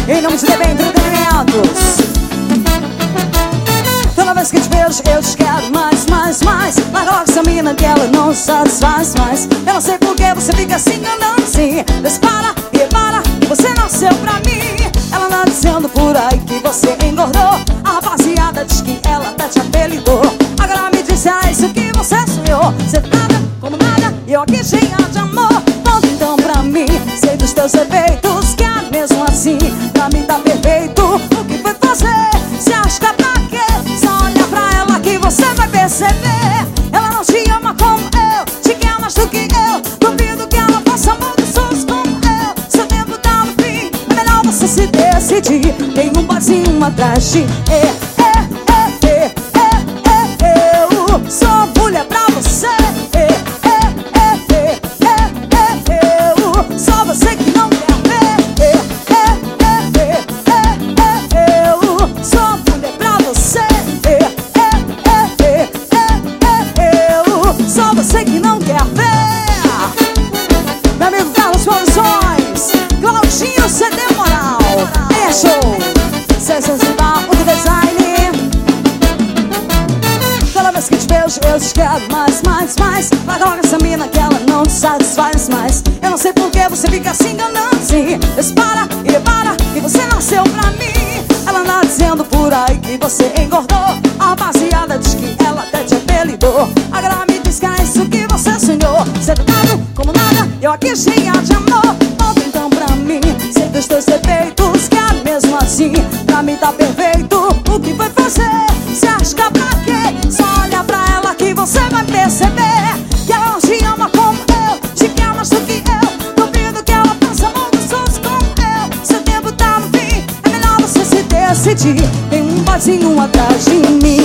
em nome de DB Entretenimentos. Toda vez que te vejo eu te quero mais, mais, mais. Larga logo essa mina que ela não satisfaz mais. Eu não sei por que você fica se enganando assim. Mas para e repara que você nasceu pra mim. Ela anda dizendo por aí que você engordou. A rapaziada diz que ela até te apelidou. Agora me diz se é isso que você sonhou. Você nada como nada e eu aqui cheia de amor. Volta então pra mim, sei dos teus defeitos, que é mesmo assim pra mim tá perfeito. O que foi fazer? Se acha que é pra quê? Só olha pra ela que você vai perceber. Ela não te ama como eu, te quer mais do que eu. Duvido que ela faça amor gostoso como eu. Seu tempo tá no fim, é melhor você se decidir. Tem um barzinho atrás de eu sou mulher pra você. Só você que não quer ver. Eu sou mulher pra você. Só você que não quer ver. Meu amigo Carlos Produções, Claudinho CD Moral. É show. Sensacional, o design. Toda vez que te vejo eu te quero mais, mais, mais. Larga logo essa mina que ela não te satisfaz mais. Eu não sei por que você fica se enganando assim. Mas para e repara que você nasceu pra mim. Ela anda dizendo por aí que você engordou. A rapaziada diz que ela até te apelidou. Agora me diz que é isso que você sonhou. Você é educado como nada, eu aqui cheia de amor. Volta então pra mim, sei dos teus defeitos, que é mesmo assim pra mim tá perfeito. O que foi fazer? Você acha que é pra quê? Só olha pra ela que você vai perceber. Que ela não te ama como eu, te quer mais do que eu. Duvido que ela faça amor gostoso como eu. Seu tempo tá no fim, é melhor você se decidir. Tem um barzinho atrás de mim.